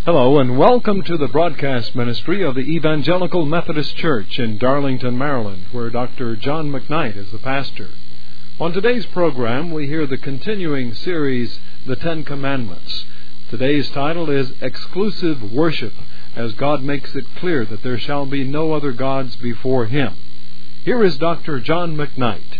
Hello and welcome to the broadcast ministry of the Evangelical Methodist Church in Darlington, Maryland, where Dr. John McKnight is the pastor. On today's program, we hear the continuing series, The Ten Commandments. Today's title is Exclusive Worship, as God makes it clear that there shall be no other gods before Him. Here is Dr. John McKnight.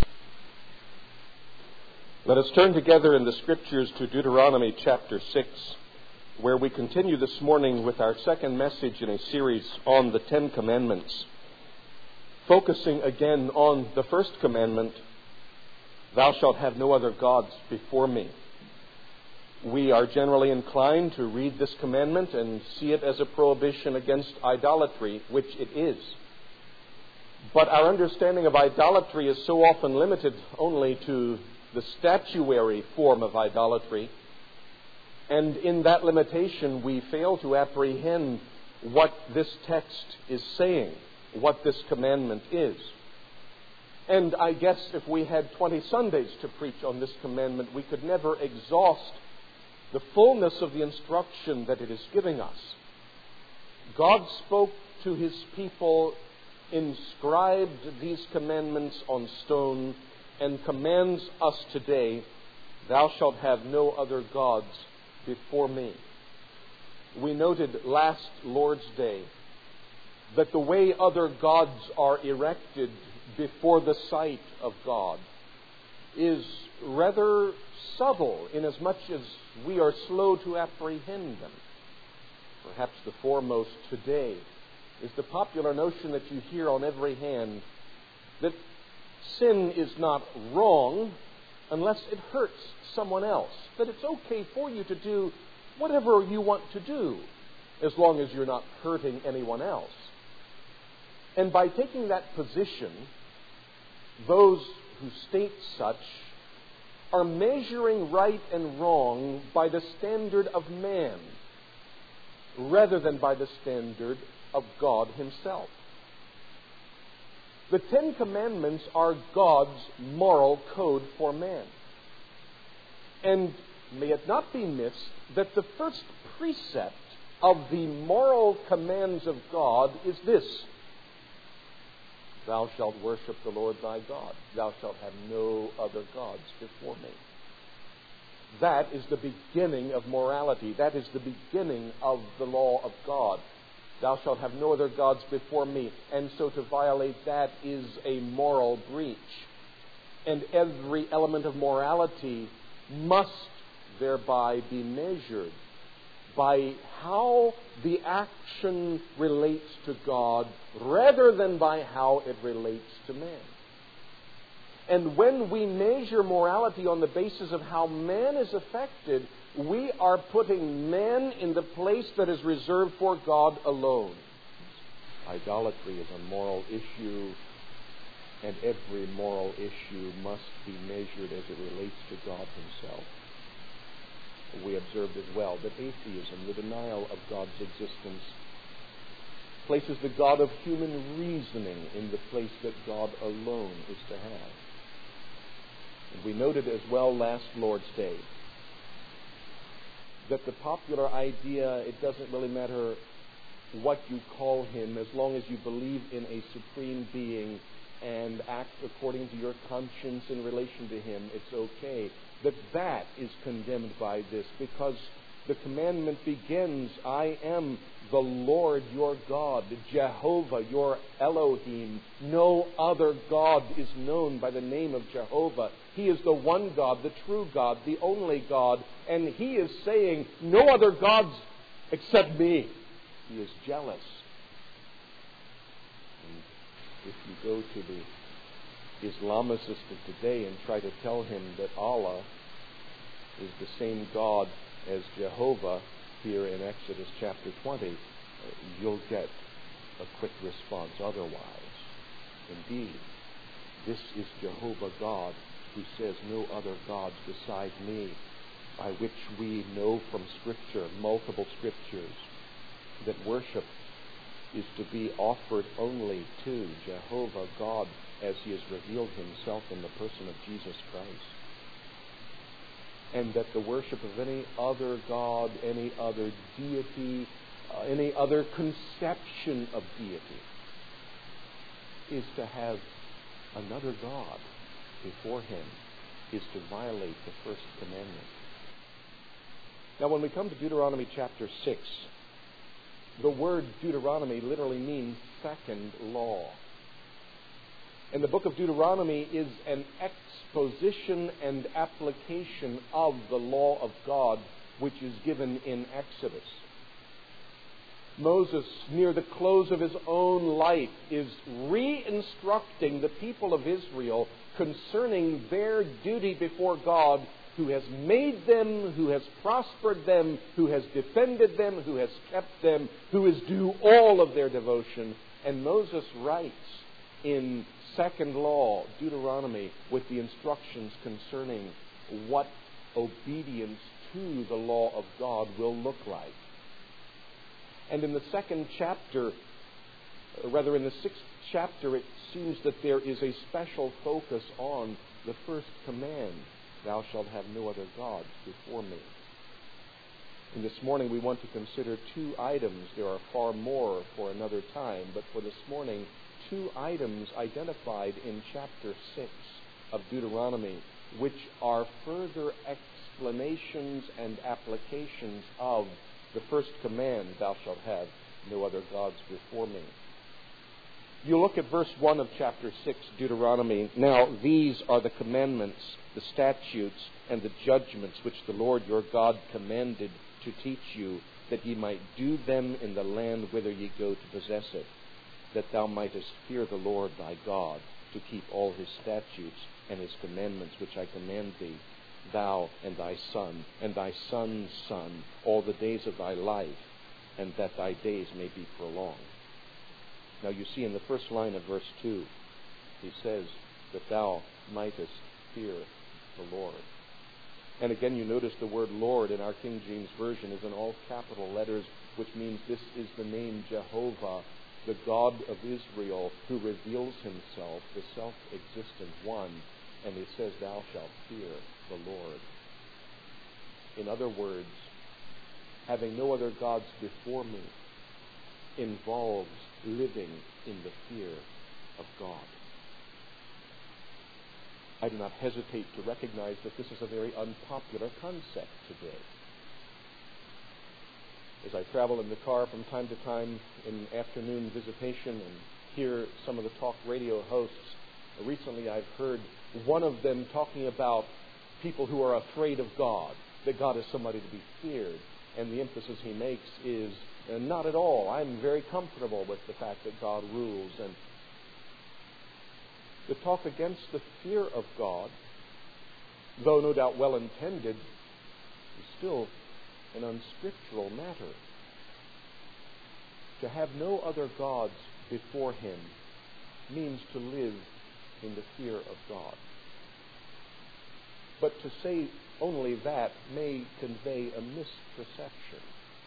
Let us turn together in the Scriptures to Deuteronomy chapter 6. Where we continue this morning with our second message in a series on the Ten Commandments, focusing again on the first commandment, thou shalt have no other gods before me. We are generally inclined to read this commandment and see it as a prohibition against idolatry, which it is. But our understanding of idolatry is so often limited only to the statuary form of idolatry. And in that limitation, we fail to apprehend what this text is saying, what this commandment is. And I guess if we had 20 Sundays to preach on this commandment, we could never exhaust the fullness of the instruction that it is giving us. God spoke to His people, inscribed these commandments on stone, and commands us today, thou shalt have no other gods before me. We noted last Lord's Day that the way other gods are erected before the sight of God is rather subtle, inasmuch as we are slow to apprehend them. Perhaps the foremost today is the popular notion that you hear on every hand that sin is not wrong unless it hurts someone else. That it's okay for you to do whatever you want to do as long as you're not hurting anyone else. And by taking that position, those who state such are measuring right and wrong by the standard of man rather than by the standard of God Himself. The Ten Commandments are God's moral code for man. And may it not be missed that the first precept of the moral commands of God is this: thou shalt worship the Lord thy God. Thou shalt have no other gods before me. That is the beginning of morality. That is the beginning of the law of God. Thou shalt have no other gods before me. And so to violate that is a moral breach. And every element of morality must thereby be measured by how the action relates to God rather than by how it relates to man. And when we measure morality on the basis of how man is affected, we are putting man in the place that is reserved for God alone. Idolatry is a moral issue, and every moral issue must be measured as it relates to God Himself. We observed as well that atheism, the denial of God's existence, places the God of human reasoning in the place that God alone is to have. And we noted as well last Lord's Day that the popular idea, it doesn't really matter what you call Him, as long as you believe in a supreme being and act according to your conscience in relation to Him, it's okay. That is condemned by this, because the commandment begins, I am the Lord your God, Jehovah your Elohim. No other God is known by the name of Jehovah. He is the one God, the true God, the only God, and He is saying, no other gods except me. He is jealous. And if you go to the Islamicist of today and try to tell him that Allah is the same God as Jehovah here in Exodus chapter 20, you'll get a quick response otherwise. Indeed, this is Jehovah God who says no other gods beside me, by which we know from Scripture, multiple Scriptures, that worship is to be offered only to Jehovah God as He has revealed Himself in the person of Jesus Christ. and that the worship of any other god, any other deity, any other conception of deity is to have another god before him, is to violate the first commandment. Now, when we come to Deuteronomy chapter 6, the word Deuteronomy literally means second law. And the book of Deuteronomy is an exposition and application of the law of God, which is given in Exodus. Moses, near the close of his own life, is re-instructing the people of Israel concerning their duty before God, who has made them, who has prospered them, who has defended them, who has kept them, who is due all of their devotion. And Moses writes in second law, Deuteronomy, with the instructions concerning what obedience to the law of God will look like. And in the second chapter, rather in the 6th chapter, it seems that there is a special focus on the first command, thou shalt have no other gods before me. And this morning we want to consider 2 items. There are far more for another time, but for this morning, 2 items identified in chapter 6 of Deuteronomy, which are further explanations and applications of the first command, thou shalt have no other gods before me. You look at verse 1 of chapter 6, Deuteronomy. Now these are the commandments, the statutes, and the judgments which the Lord your God commanded to teach you, that ye might do them in the land whither ye go to possess it, that thou mightest fear the Lord thy God, to keep all his statutes and his commandments which I command thee, thou and thy son, and thy son's son, all the days of thy life, and that thy days may be prolonged. Now you see in the first line of verse 2, he says that thou mightest fear the Lord. And again you notice the word Lord in our King James Version is in all capital letters, which means this is the name Jehovah, the God of Israel, who reveals himself, the self-existent one. And he says, thou shalt fear the Lord. In other words, having no other gods before me involves living in the fear of God. I do not hesitate to recognize that this is a very unpopular concept today. As I travel in the car from time to time in afternoon visitation and hear some of the talk radio hosts, recently I've heard one of them talking about people who are afraid of God, that God is somebody to be feared. And the emphasis he makes is, not at all. I'm very comfortable with the fact that God rules. And the talk against the fear of God, though no doubt well intended, is still an unscriptural matter. To have no other gods before him means to live in the fear of God. But to say only that may convey a misperception.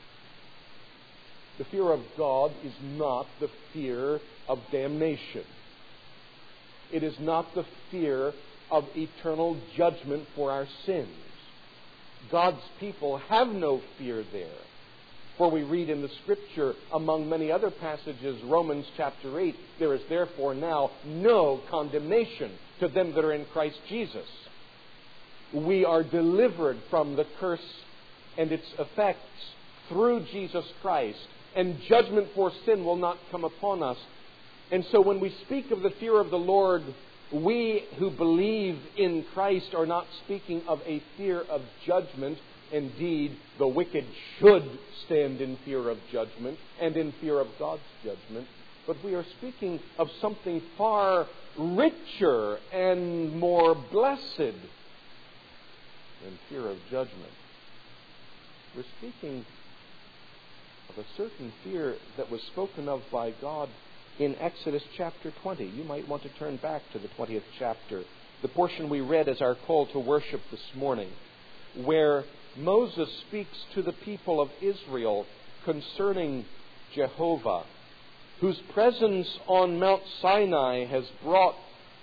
The fear of God is not the fear of damnation. It is not the fear of eternal judgment for our sins. God's people have no fear there. For we read in the Scripture, among many other passages, Romans chapter 8, there is therefore now no condemnation to them that are in Christ Jesus. We are delivered from the curse and its effects through Jesus Christ, and judgment for sin will not come upon us. And so when we speak of the fear of the Lord, we who believe in Christ are not speaking of a fear of judgment. Indeed, the wicked should stand in fear of judgment and in fear of God's judgment. But we are speaking of something far richer and more blessed than fear of judgment. We're speaking of a certain fear that was spoken of by God in Exodus chapter 20. You might want to turn back to the 20th chapter, the portion we read as our call to worship this morning, where Moses speaks to the people of Israel concerning Jehovah, whose presence on Mount Sinai has brought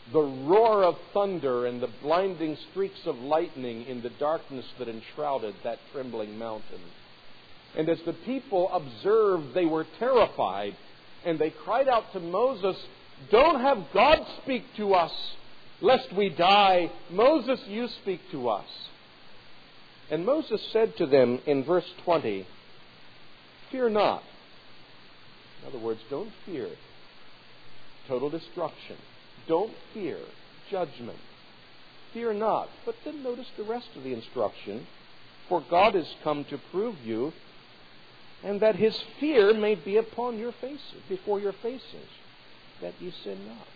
the roar of thunder and the blinding streaks of lightning in the darkness that enshrouded that trembling mountain. And as the people observed, they were terrified, and they cried out to Moses, "Don't have God speak to us, lest we die. Moses, you speak to us." And Moses said to them in verse 20, "Fear not." In other words, don't fear total destruction. Don't fear judgment. Fear not. But then notice the rest of the instruction. "For God is come to prove you, and that his fear may be upon your faces, before your faces, that ye sin not."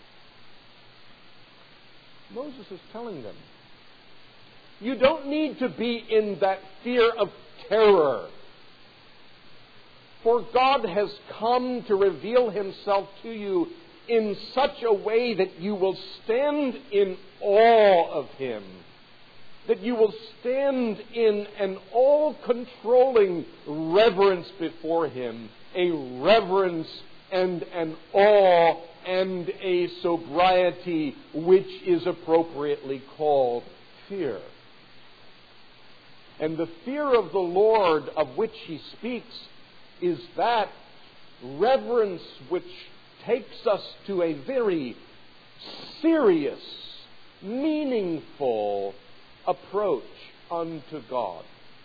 Moses is telling them, you don't need to be in that fear of terror. For God has come to reveal himself to you in such a way that you will stand in awe of him, that you will stand in an all-controlling reverence before him, a reverence and an awe and a sobriety which is appropriately called fear. And the fear of the Lord of which he speaks is that reverence which takes us to a very serious, meaningful approach unto God.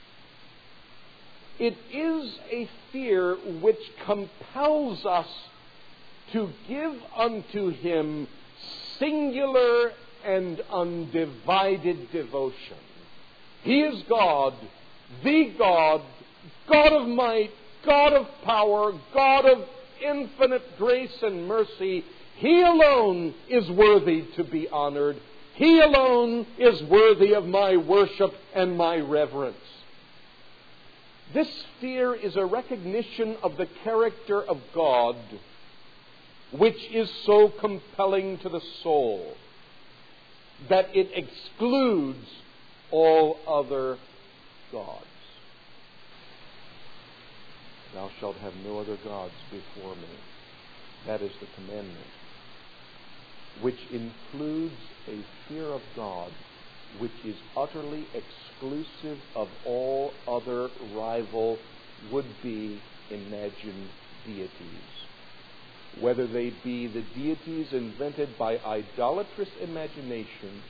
It is a fear which compels us to give unto him singular and undivided devotion. He is God, the God, God of might, God of power, God of infinite grace and mercy. He alone is worthy to be honored. He alone is worthy of my worship and my reverence. This fear is a recognition of the character of God, which is so compelling to the soul that it excludes all other gods. "Thou shalt have no other gods before me." That is the commandment, which includes a fear of God, which is utterly exclusive of all other rival would-be imagined deities. Whether they be the deities invented by idolatrous imagination,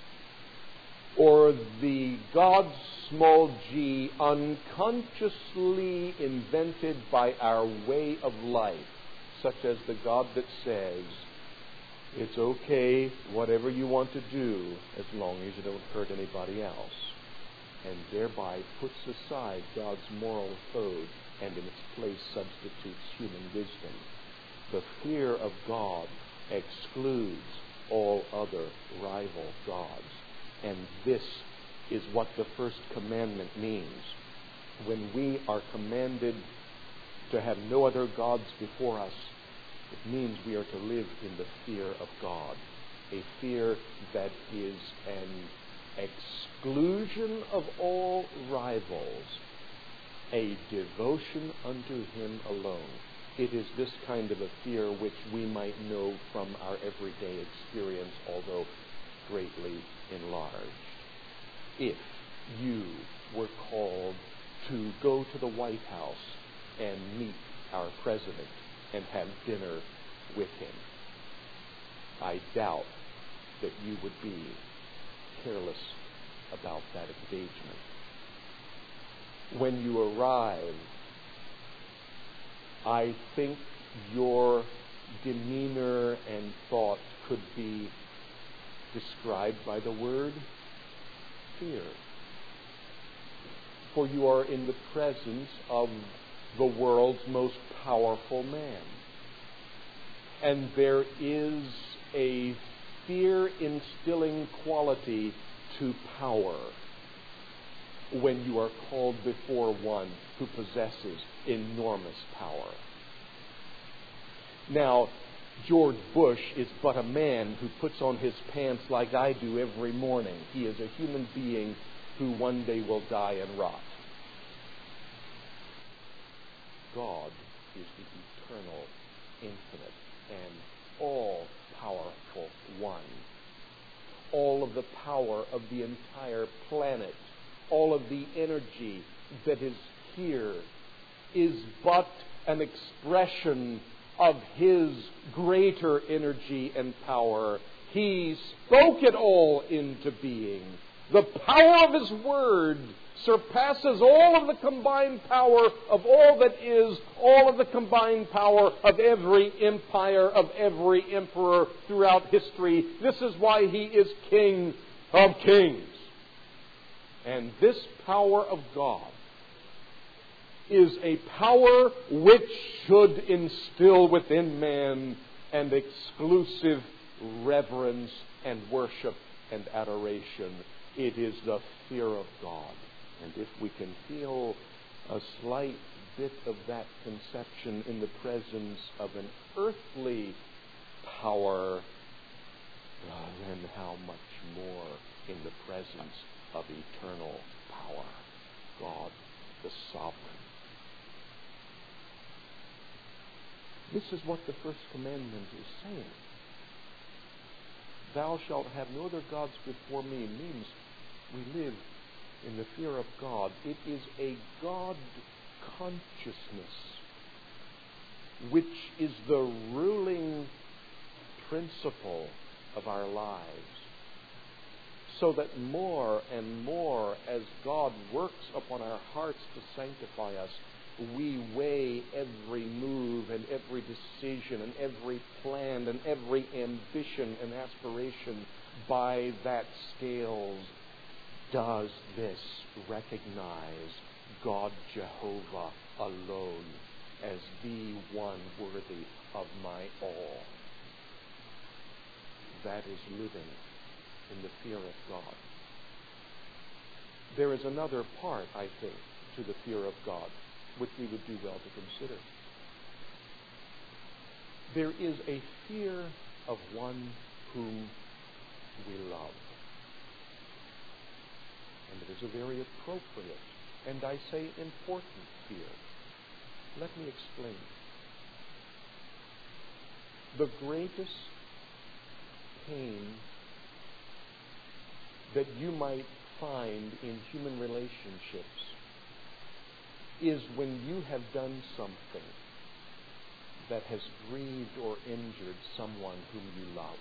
or the gods, small g, unconsciously invented by our way of life, such as the God that says, "It's okay, whatever you want to do, as long as you don't hurt anybody else," and thereby puts aside God's moral code and in its place substitutes human wisdom. The fear of God excludes all other rival gods. And this is what the first commandment means. When we are commanded to have no other gods before us, it means we are to live in the fear of God. A fear that is an exclusion of all rivals, a devotion unto him alone. It is this kind of a fear which we might know from our everyday experience, although greatly enlarged. If you were called to go to the White House and meet our president and have dinner with him, I doubt that you would be careless about that engagement. When you arrive, I think your demeanor and thought could be described by the word fear. For you are in the presence of the world's most powerful man. And there is a fear-instilling quality to power when you are called before one who possesses enormous power. Now, George Bush is but a man who puts on his pants like I do every morning. He is a human being who one day will die and rot. God is the eternal, infinite, and all-powerful one. of the power of the entire planet, all of the energy that is here, is but an expression of His greater energy and power. He spoke it all into being. The power of His Word surpasses all of the combined power of all that is, all of the combined power of every empire, of every emperor throughout history. This is why He is King of Kings. And this power of God is a power which should instill within man an exclusive reverence and worship and adoration. It is the fear of God. And if we can feel a slight bit of that conception in the presence of an earthly power, then how much more in the presence of eternal power, God the Sovereign. This is what the first commandment is saying. Thou shalt have no other gods before me means we live in the fear of God. It is a God consciousness which is the ruling principle of our lives. So that more and more as God works upon our hearts to sanctify us, we weigh every move and every decision and every plan and every ambition and aspiration by that scales. Does this recognize God Jehovah alone as the one worthy of my all? That is living in the fear of God. There is another part, I think, to the fear of God, which we would do well to consider. There is a fear of one whom we love. And it is a very appropriate, and I say important fear. Let me explain. The greatest pain that you might find in human relationships is when you have done something that has grieved or injured someone whom you love.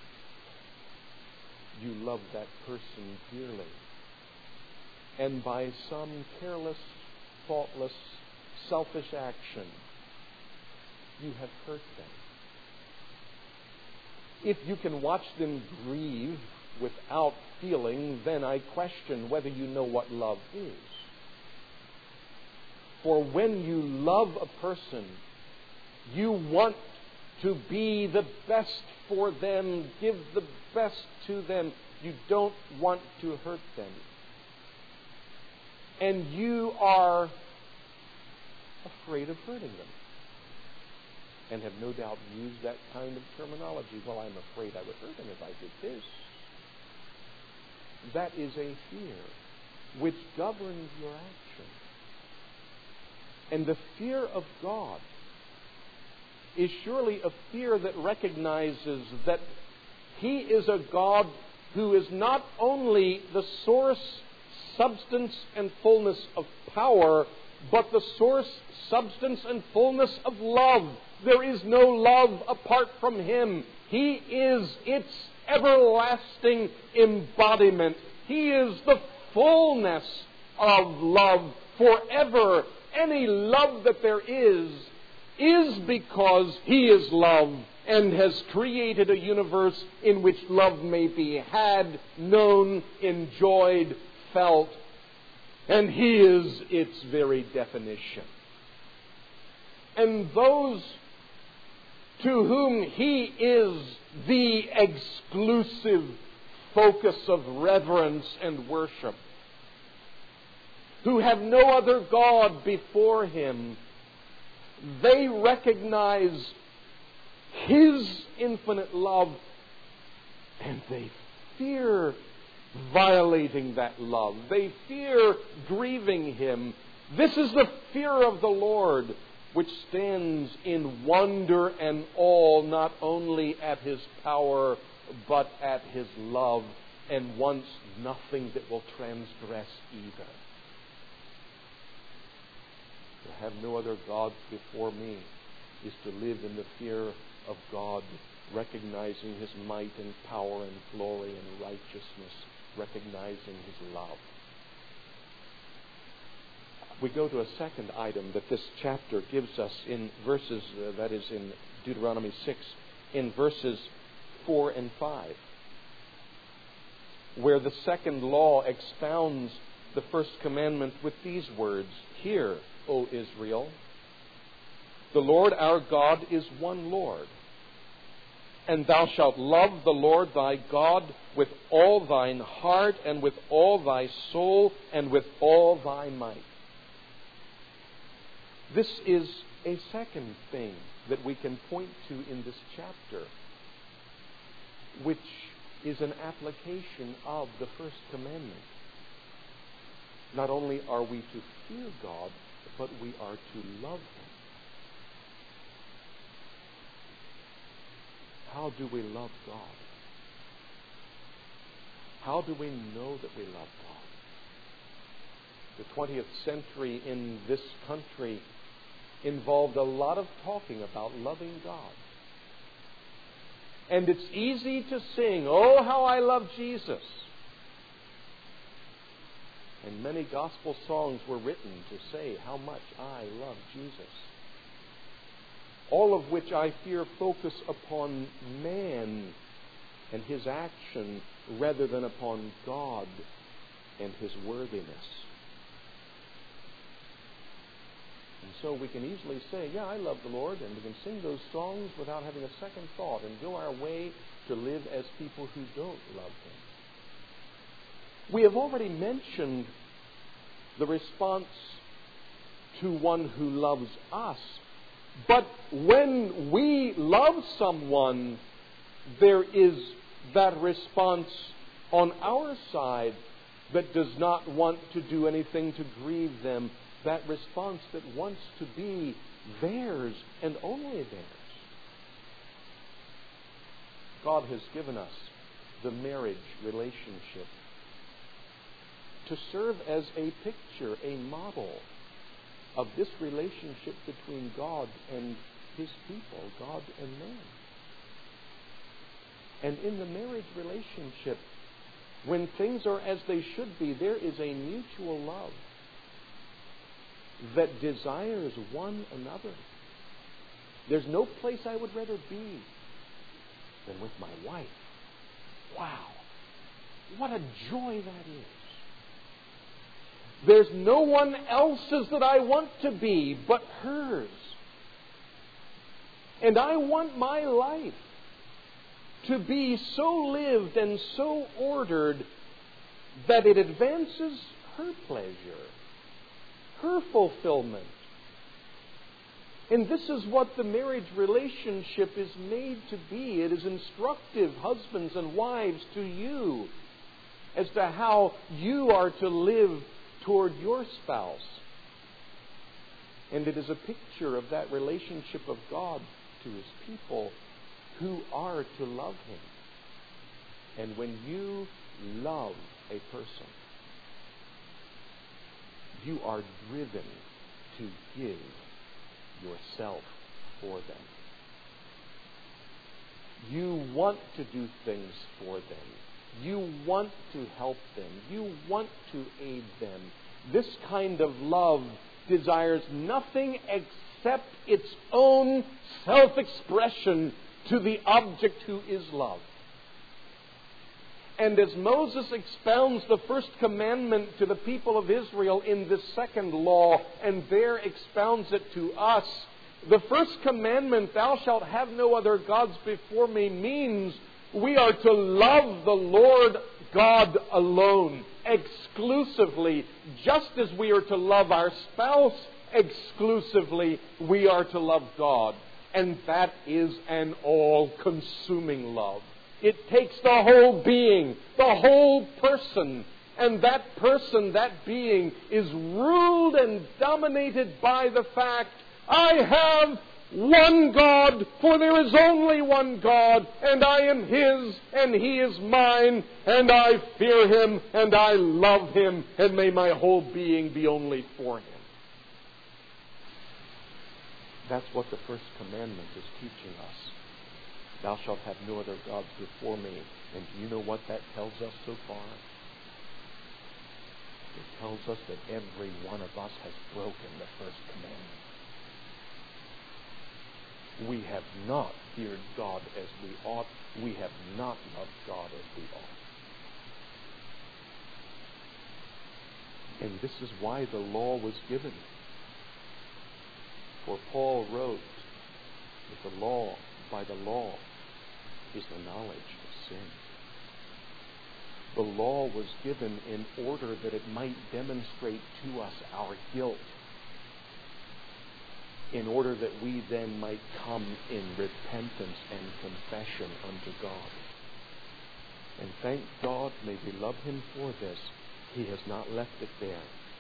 You love that person dearly. And by some careless, thoughtless, selfish action, you have hurt them. If you can watch them grieve without feeling, then I question whether you know what love is. For when you love a person, you want to be the best for them, give the best to them. You don't want to hurt them. And you are afraid of hurting them. And have no doubt used that kind of terminology. Well, I'm afraid I would hurt him if I did this. That is a fear which governs your action. And the fear of God is surely a fear that recognizes that He is a God who is not only the source, substance, and fullness of power, but the source, substance, and fullness of love. There is no love apart from Him. He is its everlasting embodiment. He is the fullness of love forever. Any love that there is because He is love and has created a universe in which love may be had, known, enjoyed, felt, and He is its very definition. And those to whom He is the exclusive focus of reverence and worship, who have no other God before Him, they recognize His infinite love, and they fear violating that love. They fear grieving Him. This is the fear of the Lord, which stands in wonder and awe not only at His power, but at His love and wants nothing that will transgress either. To have no other gods before me is to live in the fear of God, recognizing His might and power and glory and righteousness, recognizing His love. We go to a second item that this chapter gives us in verses, that is in Deuteronomy 6, in verses 4 and 5, where the second law expounds the first commandment with these words, "Hear, O Israel, the Lord our God is one Lord, and thou shalt love the Lord thy God with all thine heart and with all thy soul and with all thy might." This is a second thing that we can point to in this chapter, which is an application of the first commandment. Not only are we to fear God, but we are to love Him. How do we love God? How do we know that we love God? The 20th century in this country involved a lot of talking about loving God. And it's easy to sing, "Oh, how I love Jesus." And many gospel songs were written to say how much I love Jesus. All of which I fear focus upon man and his action rather than upon God and His worthiness. And so we can easily say, "Yeah, I love the Lord," and we can sing those songs without having a second thought and go our way to live as people who don't love Him. We have already mentioned the response to one who loves us. But when we love someone, there is that response on our side that does not want to do anything to grieve them. That response that wants to be theirs and only theirs. God has given us the marriage relationship to serve as a picture, a model of this relationship between God and His people, God and man. And in the marriage relationship, when things are as they should be, there is a mutual love that desires one another. There's no place I would rather be than with my wife. Wow, what a joy that is. There's no one else's that I want to be but hers. And I want my life to be so lived and so ordered that it advances her pleasure, her fulfillment. And this is what the marriage relationship is made to be. It is instructive, husbands and wives, to you as to how you are to live toward your spouse. And it is a picture of that relationship of God to His people who are to love Him. And when you love a person, you are driven to give yourself for them. You want to do things for them. You want to help them. You want to aid them. This kind of love desires nothing except its own self-expression to the object who is loved. And as Moses expounds the first commandment to the people of Israel in this second law, and there expounds it to us, the first commandment, "Thou shalt have no other gods before me," means we are to love the Lord God alone, exclusively. Just as we are to love our spouse exclusively, we are to love God. And that is an all-consuming love. It takes the whole being, the whole person. And that person, that being, is ruled and dominated by the fact, I have one God, for there is only one God, and I am His, and He is mine, and I fear Him, and I love Him, and may my whole being be only for Him. That's what the first commandment is teaching us. Thou shalt have no other gods before me. And do you know what that tells us so far? It tells us that every one of us has broken the first commandment. We have not feared God as we ought. We have not loved God as we ought. And this is why the law was given. For Paul wrote that the law, by the law, is the knowledge of sin. The law was given in order that it might demonstrate to us our guilt, in order that we then might come in repentance and confession unto God. And thank God, may we love Him for this, He has not left it there.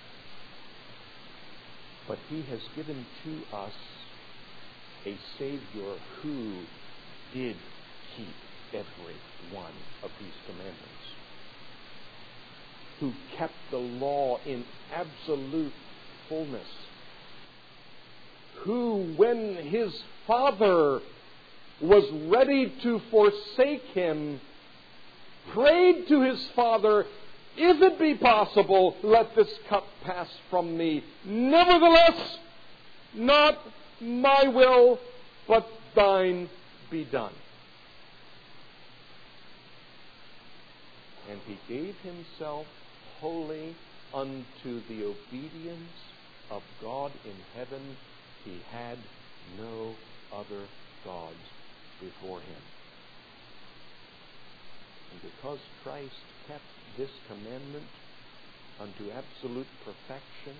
But He has given to us a Savior who did keep every one of these commandments, who kept the law in absolute fullness, who, when His Father was ready to forsake Him, prayed to His Father, if it be possible, let this cup pass from me. Nevertheless, not my will, but thine be done. And He gave Himself wholly unto the obedience of God in heaven. He had no other gods before Him. And because Christ kept this commandment unto absolute perfection,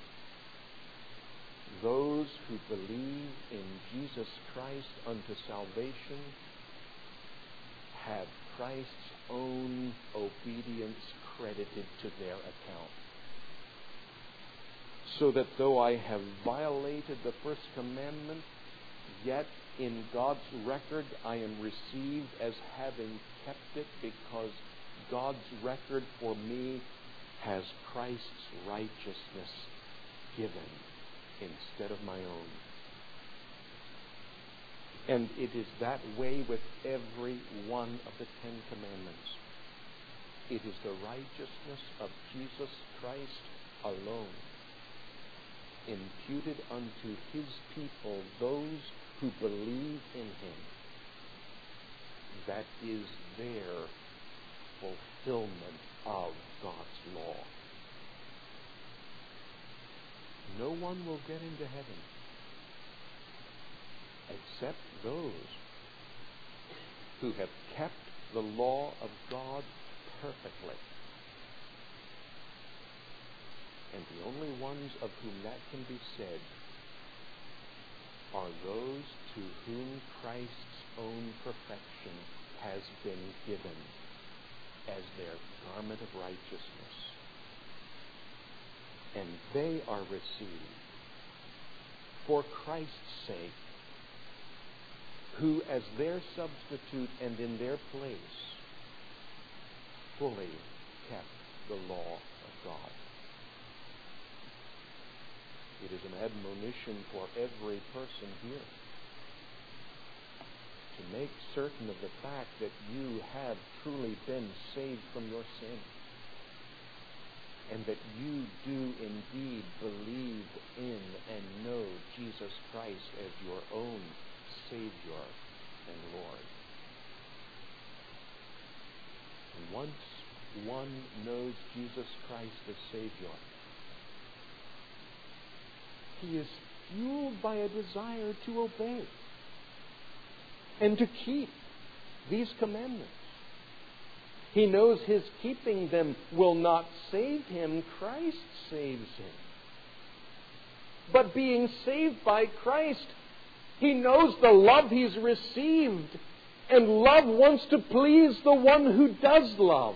those who believe in Jesus Christ unto salvation have Christ's own obedience credited to their account. So that though I have violated the first commandment, yet in God's record I am received as having kept it, because God's record for me has Christ's righteousness given instead of my own. And it is that way with every one of the Ten Commandments. It is the righteousness of Jesus Christ alone, imputed unto His people, those who believe in Him, that is their fulfillment of God's law. No one will get into heaven except those who have kept the law of God perfectly. And the only ones of whom that can be said are those to whom Christ's own perfection has been given as their garment of righteousness. And they are received for Christ's sake, who as their substitute and in their place fully kept the law of God. It is an admonition for every person here to make certain of the fact that you have truly been saved from your sin, and that you do indeed believe in and know Jesus Christ as your own Savior and Lord. And once one knows Jesus Christ as Savior, he is fueled by a desire to obey and to keep these commandments. He knows his keeping them will not save him. Christ saves him. But being saved by Christ, he knows the love he's received, and love wants to please the one who does love.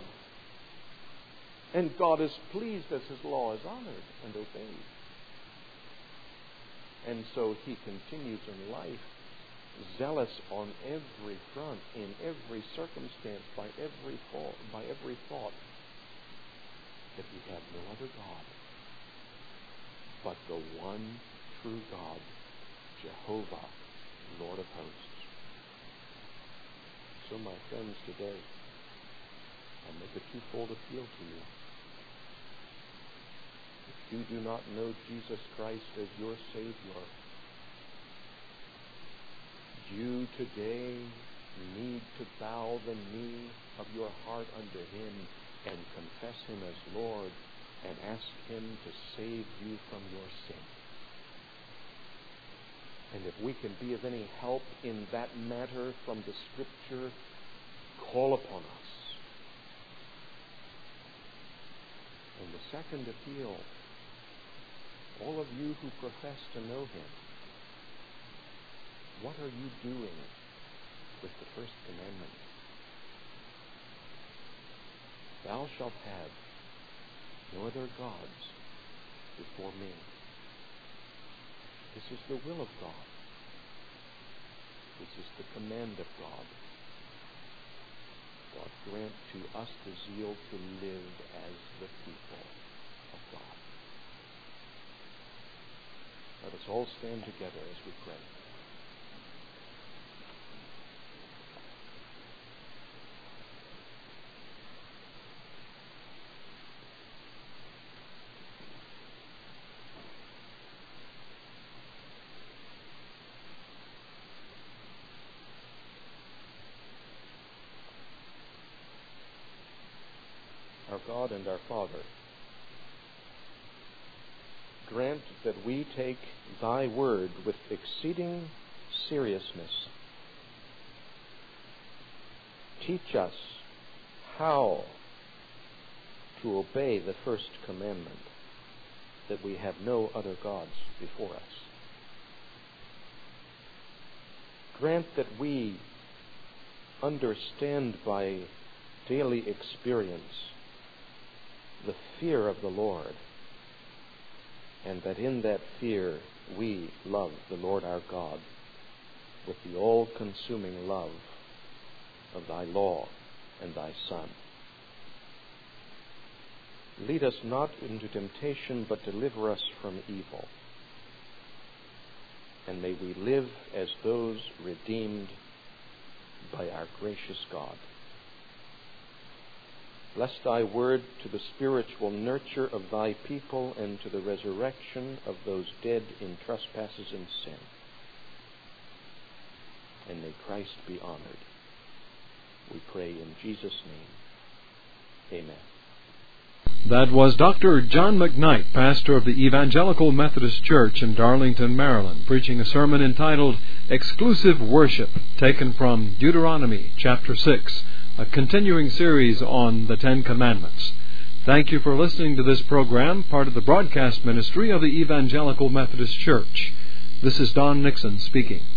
And God is pleased as his law is honored and obeyed. And so he continues in life, zealous on every front, in every circumstance, by every thought, that we have no other God but the one true God, Jehovah, Lord of hosts. So, my friends, today, I make a twofold appeal to you. If you do not know Jesus Christ as your Savior, you today need to bow the knee of your heart unto Him and confess Him as Lord and ask Him to save you from your sin. And if we can be of any help in that matter from the Scripture, call upon us. And the second appeal, all of you who profess to know Him, what are you doing with the first commandment? Thou shalt have no other gods before me. This is the will of God. This is the command of God. God grant to us the zeal to live as the people of God. Let us all stand together as we pray. Our God and our Father, grant that we take Thy word with exceeding seriousness. Teach us how to obey the first commandment, that we have no other gods before us. Grant that we understand by daily experience the fear of the Lord, and that in that fear we love the Lord our God with the all-consuming love of Thy law and Thy Son. Lead us not into temptation, but deliver us from evil. And may we live as those redeemed by our gracious God. Bless Thy word to the spiritual nurture of Thy people and to the resurrection of those dead in trespasses and sin. And may Christ be honored. We pray in Jesus' name. Amen. That was Dr. John McKnight, pastor of the Evangelical Methodist Church in Darlington, Maryland, preaching a sermon entitled Exclusive Worship, taken from Deuteronomy chapter 6. A continuing series on the Ten Commandments. Thank you for listening to this program, part of the broadcast ministry of the Evangelical Methodist Church. This is Don Nixon speaking.